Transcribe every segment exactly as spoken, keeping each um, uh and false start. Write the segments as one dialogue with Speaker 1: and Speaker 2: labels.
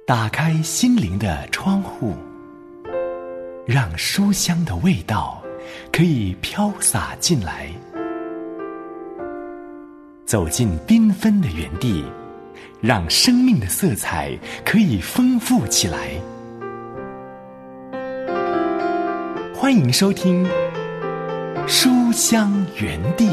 Speaker 1: 打开心灵的窗户，让书香的味道可以飘洒进来。走进缤纷的园地，让生命的色彩可以丰富起来。欢迎收听书香园地。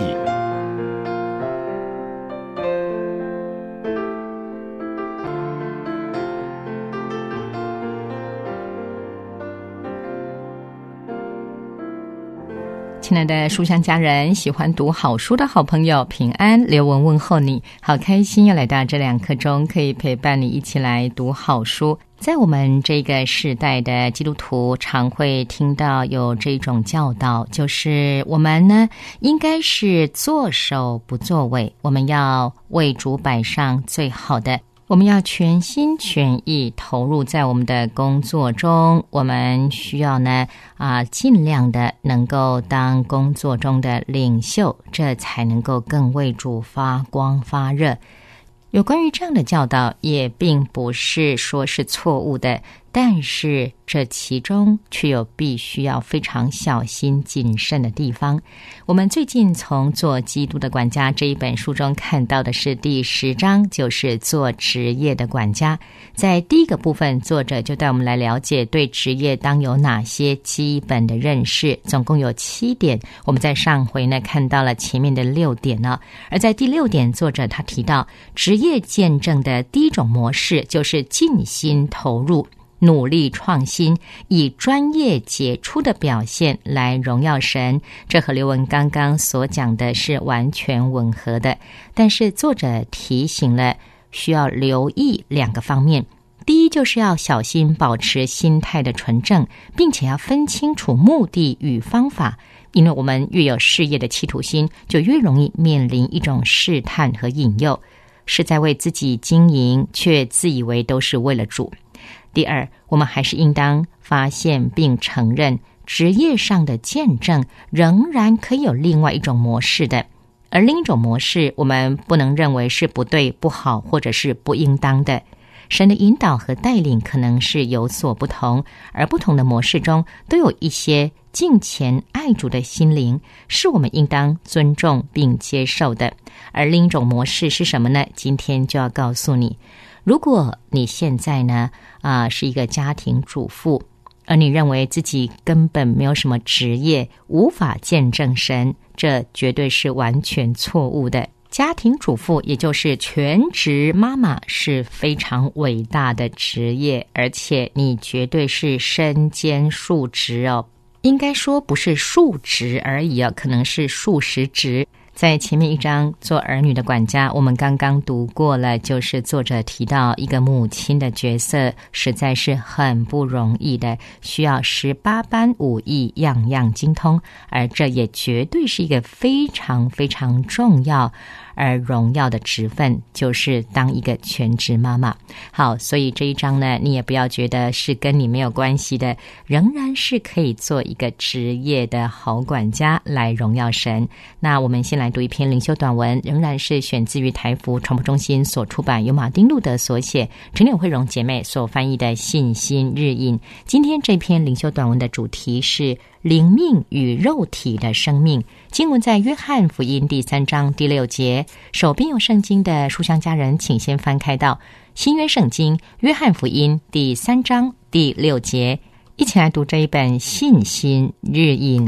Speaker 2: 亲爱的书香家人，喜欢读好书的好朋友，平安，刘文问候你，好开心又来到这两刻钟，可以陪伴你一起来读好书。在我们这个世代的基督徒，常会听到有这种教导，就是我们呢，应该是作首不作尾，我们要为主摆上最好的，我们要全心全意投入在我们的工作中，我们需要呢啊，尽量的能够当工作中的领袖，这才能够更为主发光发热。有关于这样的教导，也并不是说是错误的，但是这其中却有必须要非常小心谨慎的地方。我们最近从《做基督的管家》这一本书中看到的是第十章，就是做职业的管家。在第一个部分，作者就带我们来了解对职业当有哪些基本的认识，总共有七点。我们在上回呢看到了前面的六点呢，而在第六点，作者他提到职业见证的第一种模式就是尽心投入，努力创新，以专业杰出的表现来荣耀神。这和刘文刚刚所讲的是完全吻合的，但是作者提醒了需要留意两个方面。第一，就是要小心保持心态的纯正，并且要分清楚目的与方法，因为我们越有事业的企图心，就越容易面临一种试探和引诱，是在为自己经营，却自以为都是为了主。第二，我们还是应当发现并承认，职业上的见证仍然可以有另外一种模式的，而另一种模式我们不能认为是不对、不好或者是不应当的。神的引导和带领可能是有所不同，而不同的模式中都有一些敬虔爱主的心灵，是我们应当尊重并接受的。而另一种模式是什么呢？今天就要告诉你。如果你现在呢啊、呃、是一个家庭主妇，而你认为自己根本没有什么职业，无法见证神，这绝对是完全错误的。家庭主妇也就是全职妈妈是非常伟大的职业，而且你绝对是身兼数职哦，应该说不是数职而已哦，可能是数十职。在前面一章做儿女的管家，我们刚刚读过了，就是作者提到一个母亲的角色实在是很不容易的，需要十八般武艺样样精通，而这也绝对是一个非常非常重要而荣耀的职分，就是当一个全职妈妈。好，所以这一章呢，你也不要觉得是跟你没有关系的，仍然是可以做一个职业的好管家来荣耀神。那我们先来读一篇灵修短文，仍然是选自于台福传播中心所出版，由马丁路德所写，陈柳慧荣姐妹所翻译的信心日印。今天这篇灵修短文的主题是灵命与肉体的生命，经文在约翰福音第三章第六节。手边有圣经的书香家人，请先翻开到新约圣经约翰福音第三章第六节，一起来读这一本信心日印。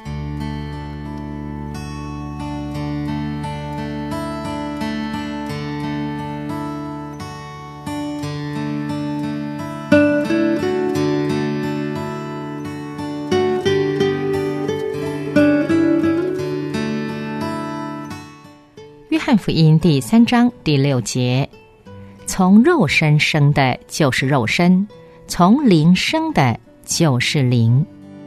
Speaker 2: 约翰福音第三章第六节，从肉身生的就是肉身，从灵生的就是灵。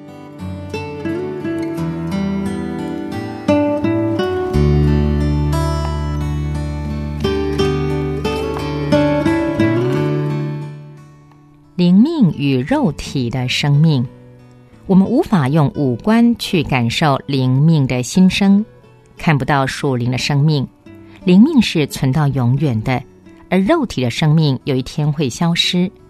Speaker 2: 灵命与肉体的生命，我们无法用五官去感受灵命的新生，看不到属灵的生命。灵命是存到永远的，而肉体的生命有一天会消失。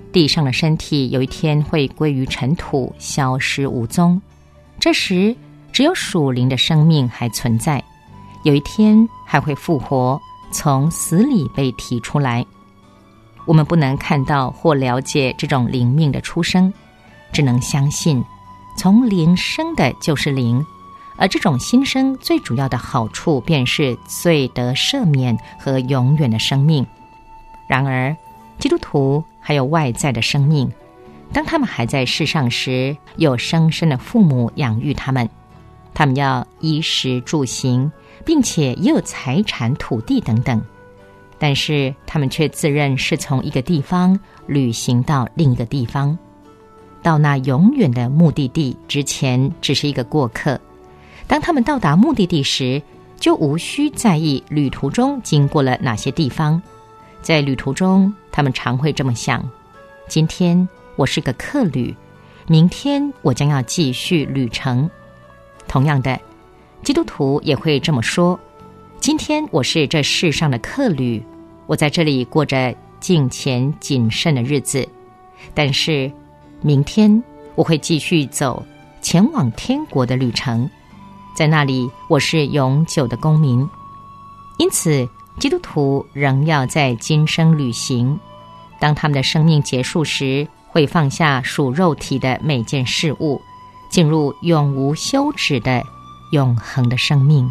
Speaker 2: 地上的身体有一天会归于尘土，消失无踪。这时只有属灵的生命还存在，有一天还会复活，从死里被提出来。我们不能看到或了解这种灵命的出生，只能相信从灵生的就是灵，而这种新生最主要的好处便是罪得赦免和永远的生命。然而基督徒还有外在的生命，当他们还在世上时，有生身的父母养育他们，他们要衣食住行，并且也有财产土地等等，但是他们却自认是从一个地方旅行到另一个地方，到那永远的目的地之前只是一个过客。当他们到达目的地时，就无需在意旅途中经过了哪些地方。在旅途中，他们常会这么想：今天我是个客旅，明天我将要继续旅程。同样的，基督徒也会这么说：今天我是这世上的客旅，我在这里过着敬虔谨慎的日子，但是明天我会继续走前往天国的旅程，在那里我是永久的公民。因此基督徒仍要在今生旅行，当他们的生命结束时，会放下属肉体的每件事物，进入永无休止的永恒的生命。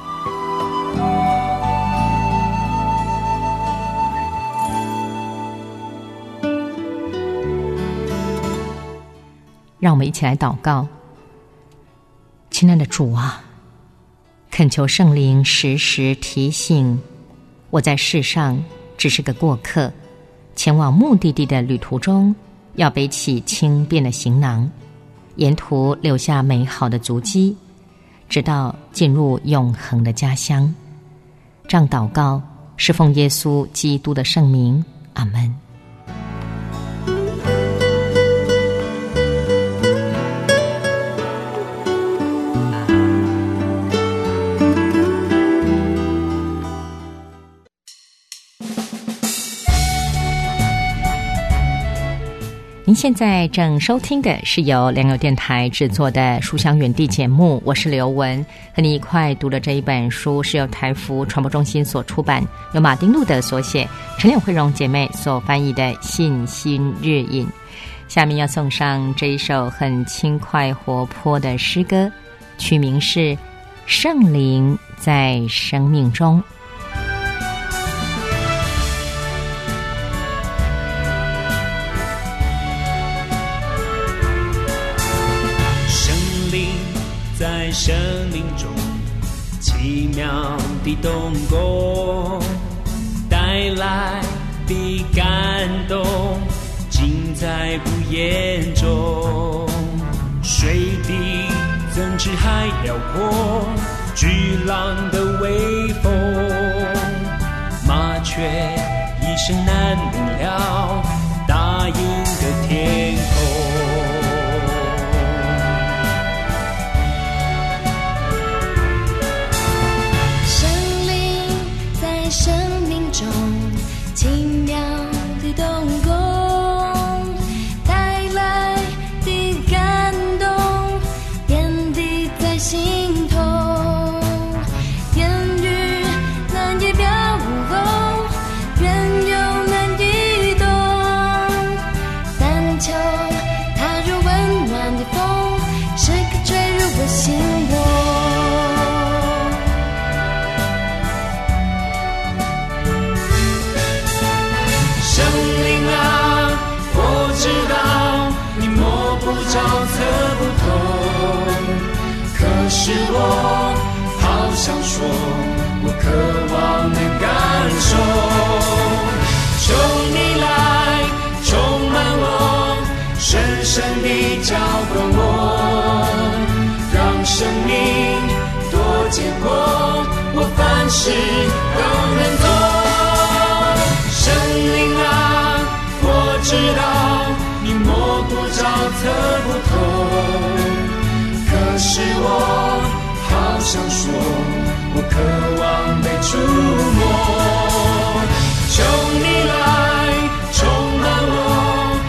Speaker 2: 让我们一起来祷告。亲爱的主啊，恳求圣灵时时提醒我，在世上只是个过客，前往目的地的旅途中，要背起轻便的行囊，沿途留下美好的足迹，直到进入永恒的家乡。这样祷告是奉耶稣基督的圣名，阿们。您现在正收听的是由良友电台制作的书香园地节目，我是刘文，和你一块读的这一本书是由台福传播中心所出版，由马丁路德所写，陈柳慧荣姐妹所翻译的《信心日引》。下面要送上这一首很轻快活泼的诗歌，曲名是《圣灵在生命中》。
Speaker 3: 在生命中奇妙的动工，带来的感动尽在不言中。水的怎知海辽阔，巨浪的微风，麻雀一声难明了大鹰的天空。
Speaker 4: 生命中奇妙的动工，带来的感动点滴在心头，言语难以表露，缘由难以懂，但求它如温暖的风，时刻吹入我心窝。圣灵啊，我知道你摸不着测不透，可是我好想说，我渴望能感受。求你来充满我，深深地浇灌我，让生命多结果，我凡事都能做。圣灵啊，我知道你摸不着测不透，可是我好想说，我渴望被触摸。求你来充满我，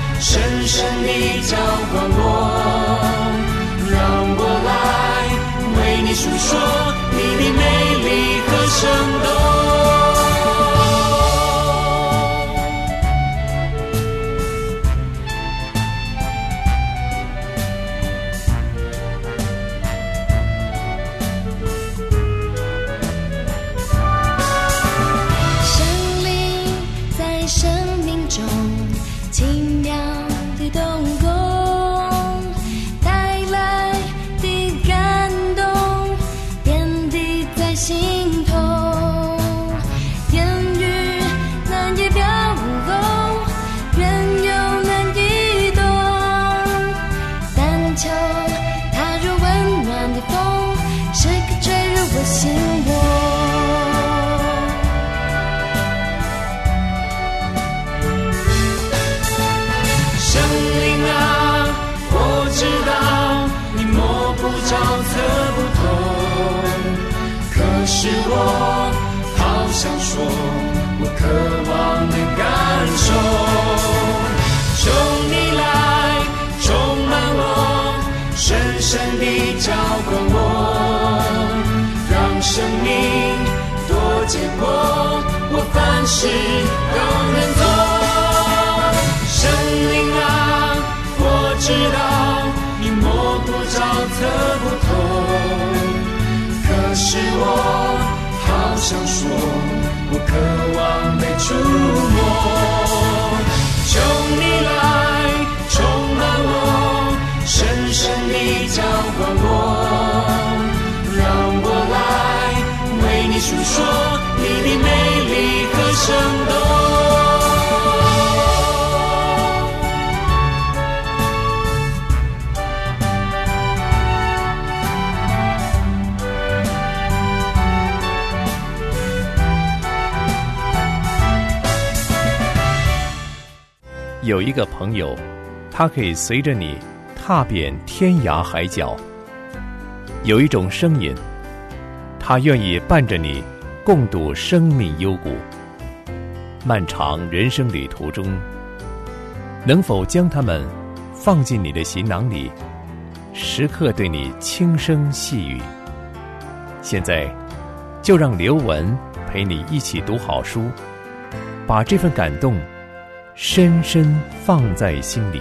Speaker 5: 生命中奇妙的动工，带来的感动遍地在心头，言语难以表露，缘由难以懂，但求它如温暖的风，时刻吹入我心窝。照测不透，可是我好想说，我渴望能感受，求你来充满我，深深地浇灌我，让生命多结果，我凡事都能做。圣灵啊，我知道你摸不着测不透，可是我好想说，我渴望被触摸，求你来充满我，深深地浇灌我，让我来为你诉说你的美丽和生动。
Speaker 6: 有一个朋友，他可以随着你踏遍天涯海角；有一种声音，他愿意伴着你共度生命幽谷。漫长人生旅途中，能否将他们放进你的行囊里，时刻对你轻声细语？现在，就让刘文陪你一起读好书，把这份感动深深放在心里。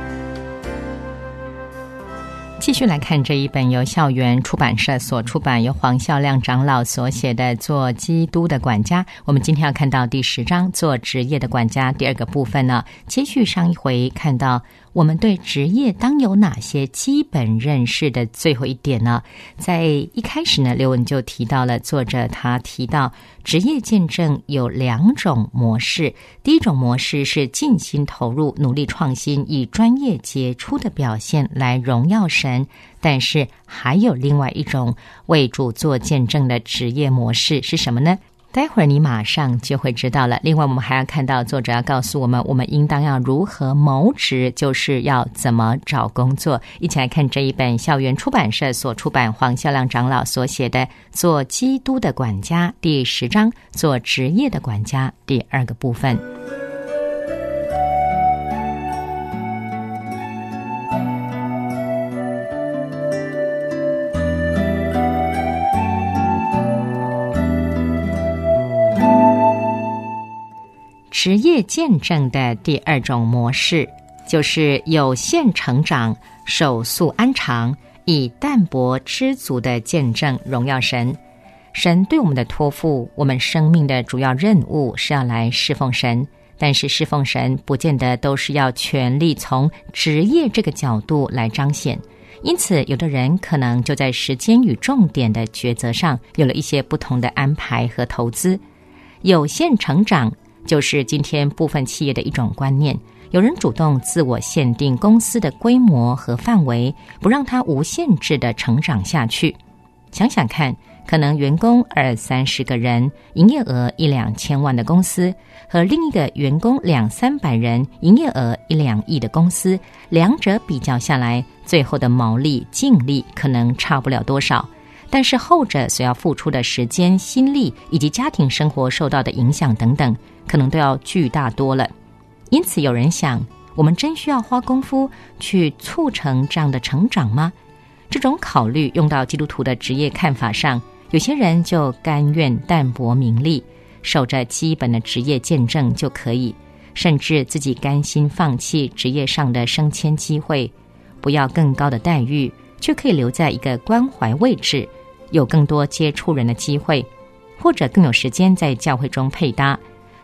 Speaker 2: 继续来看这一本由校园出版社所出版，由黄孝亮长老所写的《做基督的管家》。我们今天要看到第十章，做职业的管家。第二个部分呢，接续上一回看到我们对职业当有哪些基本认识的最后一点呢？在一开始呢，刘文就提到了，作者他提到职业见证有两种模式。第一种模式是尽心投入、努力创新，以专业杰出的表现来荣耀神。但是还有另外一种为主做见证的职业模式是什么呢？待会儿你马上就会知道了。另外我们还要看到作者要告诉我们，我们应当要如何谋职，就是要怎么找工作。一起来看这一本校园出版社所出版，黄孝亮长老所写的《做基督的管家》第十章，做职业的管家第二个部分。职业见证的第二种模式，就是有限成长、手速安长，以淡泊知足的见证荣耀神。神对我们的托付，我们生命的主要任务是要来侍奉神，但是侍奉神不见得都是要全力从职业这个角度来彰显。因此有的人可能就在时间与重点的抉择上有了一些不同的安排和投资。有限成长就是今天部分企业的一种观念，有人主动自我限定公司的规模和范围，不让它无限制的成长下去。想想看，可能员工二三十个人，营业额一两千万的公司，和另一个员工两三百人，营业额一两亿的公司，两者比较下来，最后的毛利净利可能差不了多少。但是后者所要付出的时间、心力以及家庭生活受到的影响等等，可能都要巨大多了。因此有人想，我们真需要花功夫去促成这样的成长吗？这种考虑用到基督徒的职业看法上，有些人就甘愿淡泊名利，守着基本的职业见证就可以，甚至自己甘心放弃职业上的升迁机会，不要更高的待遇，却可以留在一个关怀位置，有更多接触人的机会，或者更有时间在教会中配搭。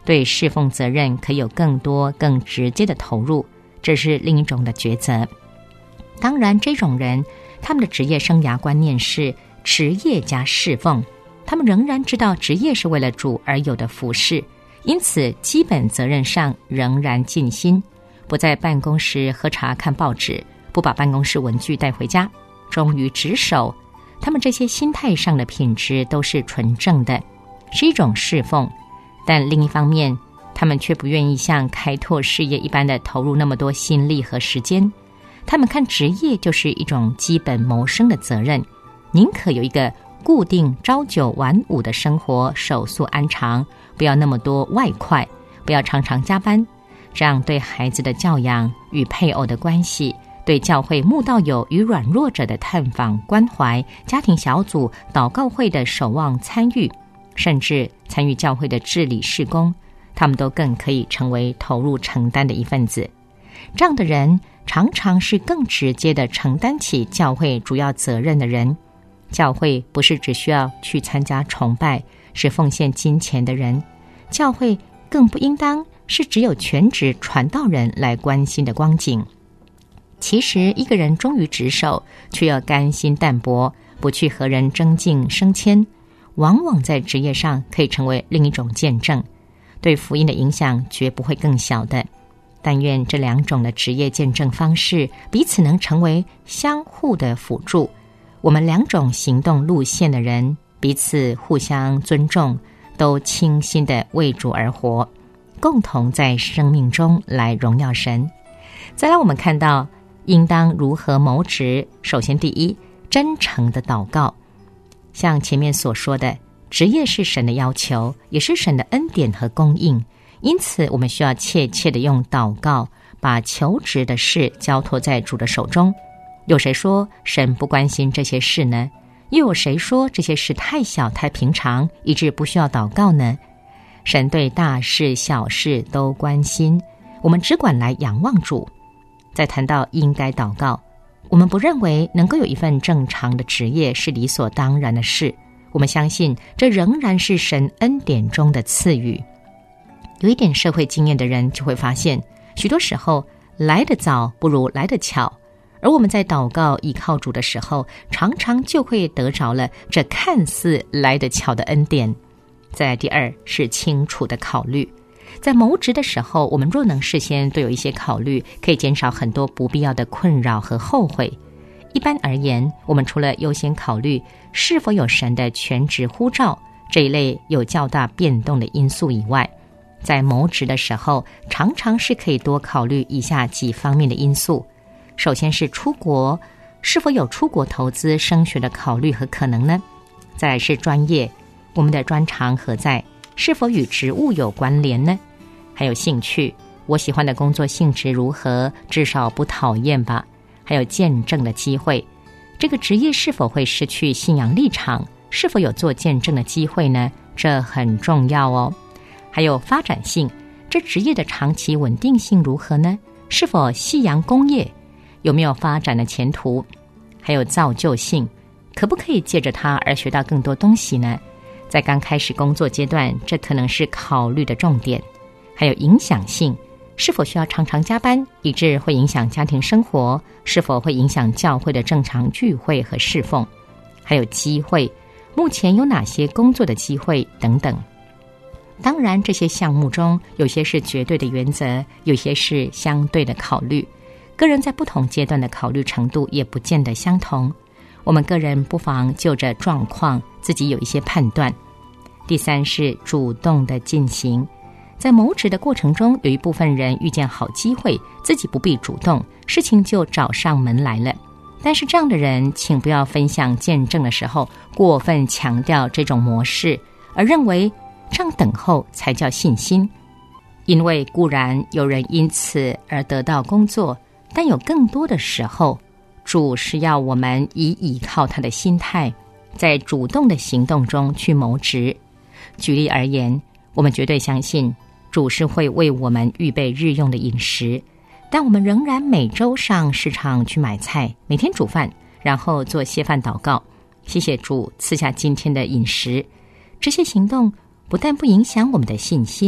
Speaker 2: 对侍奉责任可有更多更直接的投入，这是另一种的抉择。当然，这种人他们的职业生涯观念是职业加侍奉，他们仍然知道职业是为了主而有的服事，因此基本责任上仍然尽心，不在办公室喝茶看报纸，不把办公室文具带回家，忠于职守。他们这些心态上的品质都是纯正的，是一种侍奉。但另一方面，他们却不愿意像开拓事业一般的投入那么多心力和时间。他们看职业就是一种基本谋生的责任，宁可有一个固定朝九晚五的生活，手速安常，不要那么多外快，不要常常加班。这样对孩子的教养与配偶的关系，对教会慕道友与软弱者的探访关怀，家庭小组祷告会的守望参与，甚至参与教会的治理事工，他们都更可以成为投入承担的一份子。这样的人常常是更直接地承担起教会主要责任的人。教会不是只需要去参加崇拜，是奉献金钱的人。教会更不应当是只有全职传道人来关心的光景。其实一个人忠于职守，却要甘心淡泊，不去和人争竞升迁，往往在职业上可以成为另一种见证，对福音的影响绝不会更小的。但愿这两种的职业见证方式彼此能成为相互的辅助，我们两种行动路线的人彼此互相尊重，都倾心的为主而活，共同在生命中来荣耀神。再来我们看到应当如何谋职。首先第一，真诚的祷告。像前面所说的，职业是神的要求，也是神的恩典和供应，因此我们需要切切的用祷告把求职的事交托在主的手中。有谁说神不关心这些事呢？又有谁说这些事太小太平常，以致不需要祷告呢？神对大事小事都关心，我们只管来仰望主。再谈到应该祷告，我们不认为能够有一份正常的职业是理所当然的事，我们相信这仍然是神恩典中的赐予。有一点社会经验的人就会发现，许多时候来得早不如来得巧，而我们在祷告依靠主的时候，常常就会得着了这看似来得巧的恩典。再来第二是清楚的考虑。在谋职的时候，我们若能事先都有一些考虑，可以减少很多不必要的困扰和后悔。一般而言，我们除了优先考虑是否有神的全职呼召这一类有较大变动的因素以外，在谋职的时候，常常是可以多考虑以下几方面的因素。首先是出国，是否有出国投资升学的考虑和可能呢？再来是专业，我们的专长何在？是否与职务有关联呢？还有兴趣，我喜欢的工作性质如何？至少不讨厌吧？还有见证的机会，这个职业是否会失去信仰立场？是否有做见证的机会呢？这很重要哦。还有发展性，这职业的长期稳定性如何呢？是否夕阳工业？有没有发展的前途？还有造就性，可不可以借着它而学到更多东西呢？在刚开始工作阶段，这可能是考虑的重点。还有影响性，是否需要常常加班，以致会影响家庭生活？是否会影响教会的正常聚会和侍奉？还有机会，目前有哪些工作的机会等等。当然，这些项目中有些是绝对的原则，有些是相对的考虑，个人在不同阶段的考虑程度也不见得相同。我们个人不妨就着状况自己有一些判断。第三是主动的进行。在谋职的过程中，有一部分人遇见好机会，自己不必主动，事情就找上门来了。但是这样的人，请不要分享见证的时候过分强调这种模式，而认为这样等候才叫信心。因为固然有人因此而得到工作，但有更多的时候，主是要我们以倚靠他的心态，在主动的行动中去谋职。举例而言，我们绝对相信主是会为我们预备日用的饮食，但我们仍然每周上市场去买菜，每天煮饭，然后做谢饭祷告，谢谢主赐下今天的饮食。这些行动不但不影响我们的信心，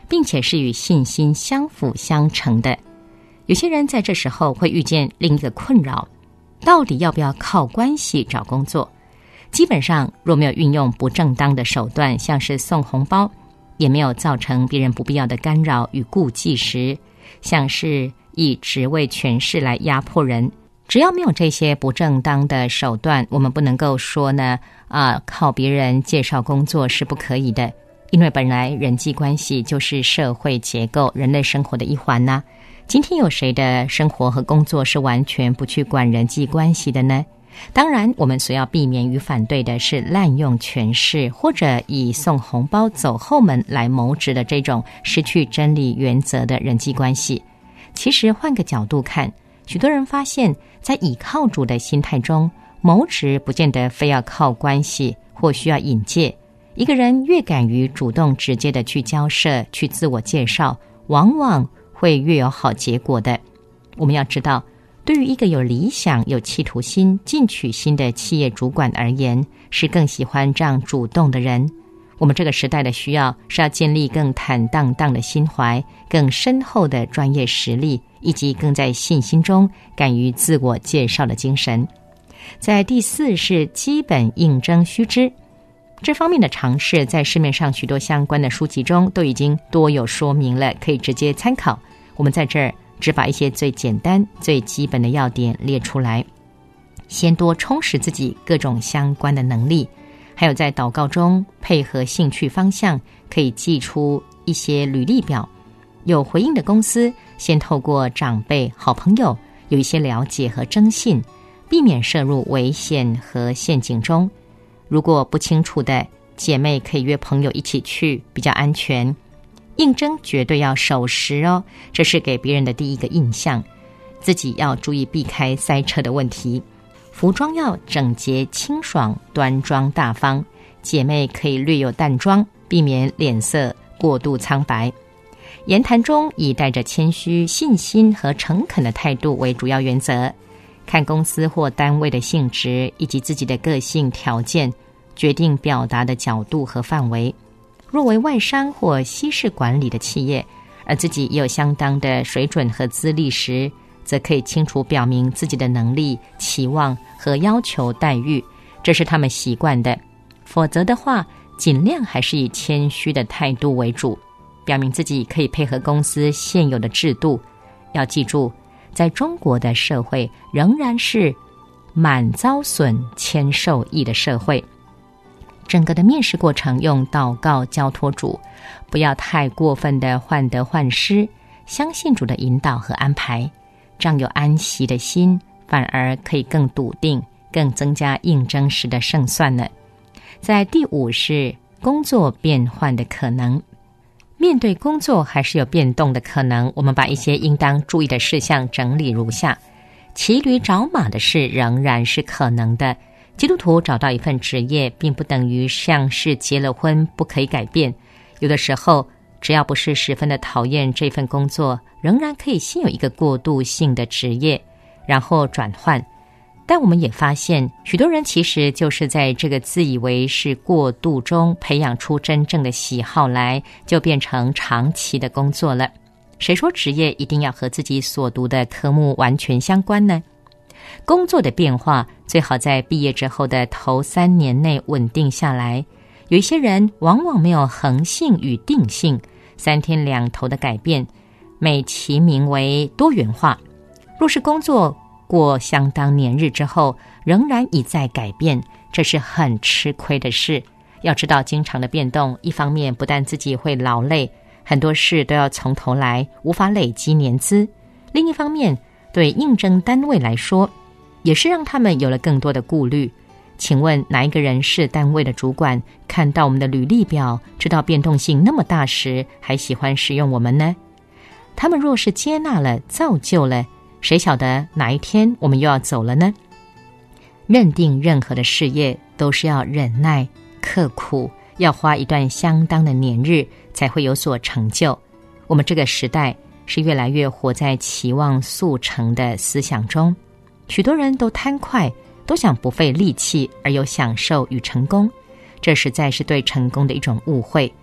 Speaker 2: 并且是与信心相辅相成的。有些人在这时候会遇见另一个困扰，到底要不要靠关系找工作？基本上若没有运用不正当的手段，像是送红包，也没有造成别人不必要的干扰与顾忌时，像是以职位权势来压迫人，只要没有这些不正当的手段，我们不能够说呢啊，靠别人介绍工作是不可以的。因为本来人际关系就是社会结构、人类生活的一环呐。今天有谁的生活和工作是完全不去管人际关系的呢？当然，我们所要避免与反对的是滥用权势，或者以送红包走后门来谋职的这种失去真理原则的人际关系。其实换个角度看，许多人发现在倚靠主的心态中，谋职不见得非要靠关系或需要引介。一个人越敢于主动直接的去交涉、去自我介绍，往往会越有好结果的。我们要知道，对于一个有理想、有企图心、进取心的企业主管而言，是更喜欢这样主动的人。我们这个时代的需要是要建立更坦荡荡的心怀、更深厚的专业实力，以及更在信心中敢于自我介绍的精神。在第四是基本应征须知。这方面的尝试在市面上许多相关的书籍中都已经多有说明了，可以直接参考。我们在这儿只把一些最简单、最基本的要点列出来。先多充实自己各种相关的能力，还有在祷告中配合兴趣方向，可以寄出一些履历表。有回应的公司，先透过长辈、好朋友有一些了解和征信，避免涉入危险和陷阱中。如果不清楚的，姐妹可以约朋友一起去，比较安全。应征绝对要守时哦，这是给别人的第一个印象。自己要注意避开塞车的问题。服装要整洁清爽、端庄大方，姐妹可以略有淡妆，避免脸色过度苍白。言谈中以带着谦虚、信心和诚恳的态度为主要原则。看公司或单位的性质以及自己的个性条件，决定表达的角度和范围。若为外商或西式管理的企业，而自己也有相当的水准和资历时，则可以清楚表明自己的能力、期望和要求待遇，这是他们习惯的。否则的话，尽量还是以谦虚的态度为主，表明自己可以配合公司现有的制度。要记住，在中国的社会仍然是满遭损谦受益的社会。整个的面试过程用祷告交托主，不要太过分的患得患失，相信主的引导和安排，这样有安息的心，反而可以更笃定，更增加应征时的胜算呢。在第五是工作变换的可能。面对工作还是有变动的可能，我们把一些应当注意的事项整理如下。骑驴找马的事仍然是可能的。基督徒找到一份职业，并不等于像是结了婚不可以改变。有的时候，只要不是十分的讨厌这份工作，仍然可以先有一个过渡性的职业，然后转换。但我们也发现，许多人其实就是在这个自以为是过渡中培养出真正的喜好来，就变成长期的工作了。谁说职业一定要和自己所读的科目完全相关呢？工作的变化最好在毕业之后的头三年内稳定下来。有一些人往往没有恒性与定性，三天两头的改变，美其名为多元化。若是工作过相当年日之后仍然一再改变，这是很吃亏的事。要知道经常的变动，一方面不但自己会劳累，很多事都要从头来，无法累积年资。另一方面，对应征单位来说，也是让他们有了更多的顾虑。请问哪一个人事单位的主管看到我们的履历表，知道变动性那么大时，还喜欢使用我们呢？他们若是接纳了、造就了，谁晓得哪一天我们又要走了呢？认定任何的事业都是要忍耐、刻苦，要花一段相当的年日才会有所成就。我们这个时代是越来越活在期望速成的思想中，许多人都贪快，都想不费力气而有享受与成功，这实在是对成功的一种误会。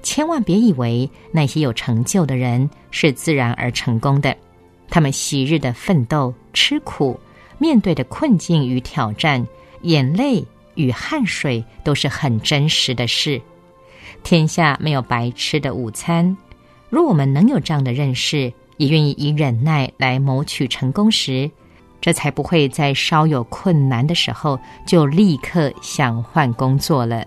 Speaker 2: 千万别以为那些有成就的人是自然而成功的，他们昔日的奋斗、吃苦，面对的困境与挑战，眼泪与汗水都是很真实的事。天下没有白吃的午餐，若我们能有这样的认识，也愿意以忍耐来谋取成功时，这才不会在稍有困难的时候就立刻想换工作了。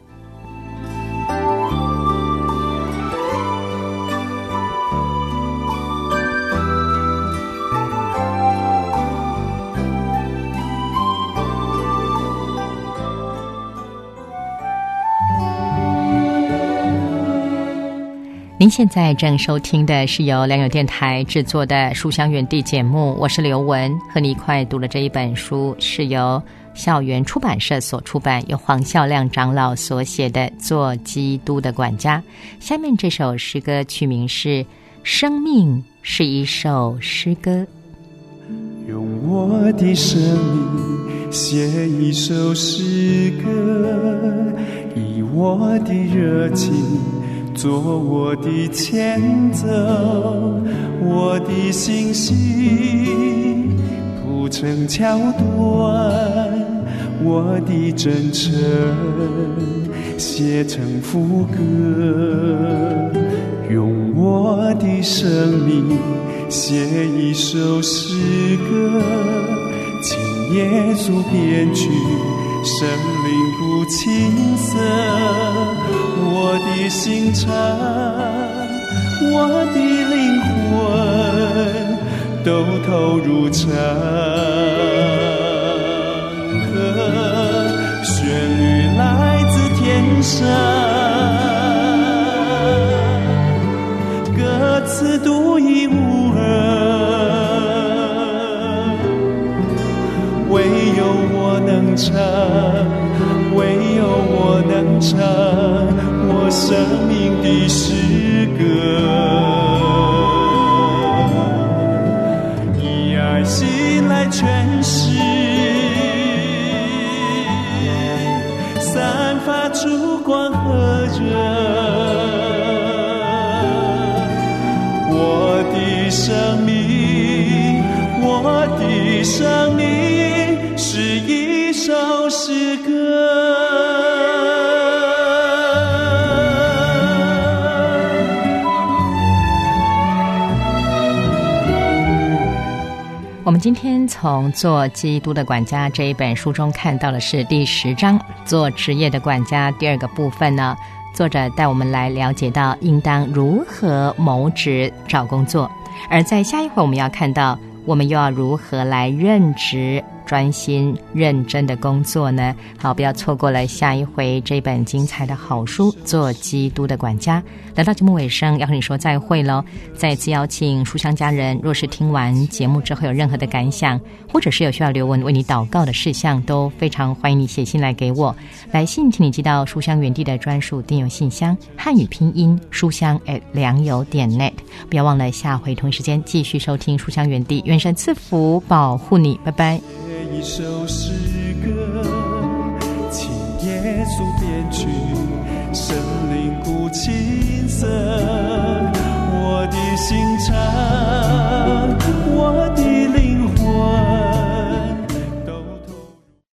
Speaker 2: 您现在正收听的是由良友电台制作的书香园地节目，我是刘文，和你一块读了这一本书，是由校园出版社所出版，由黄孝亮长老所写的《做基督的管家》。下面这首诗歌曲名是《生命是一首诗歌》。
Speaker 5: 用我的生命写一首诗歌，以我的热情做我的前奏，我的信心铺成桥段，我的真诚写成副歌，用我的生命写一首诗歌，请耶稣编曲，生灵不青涩，我的心肠，我的灵魂都投入唱歌，旋律来自天上，歌词独一无二，唯有我能唱，唯有我能唱我生命的诗歌，以爱心来诠释，散发出光和热，我的生命，我的生命是一首诗歌。
Speaker 2: 我们今天从做基督的管家这一本书中看到的是第十章做职业的管家，第二个部分呢，作者带我们来了解到应当如何谋职找工作，而在下一回我们要看到我们又要如何来任职专心认真的工作呢？好，不要错过了下一回这本精彩的好书《做基督的管家》。来到节目尾声，要和你说再会咯。再次邀请书香家人，若是听完节目之后有任何的感想，或者是有需要刘文为你祷告的事项，都非常欢迎你写信来给我。来信请你寄到书香园地的专属电邮信箱，汉语拼音书香 at 良友点 net。不要忘了下回同一时间继续收听书香园地，愿神赐福保护你，拜拜。
Speaker 5: 一首诗歌，请耶稣编曲，生灵不青涩，我的心肠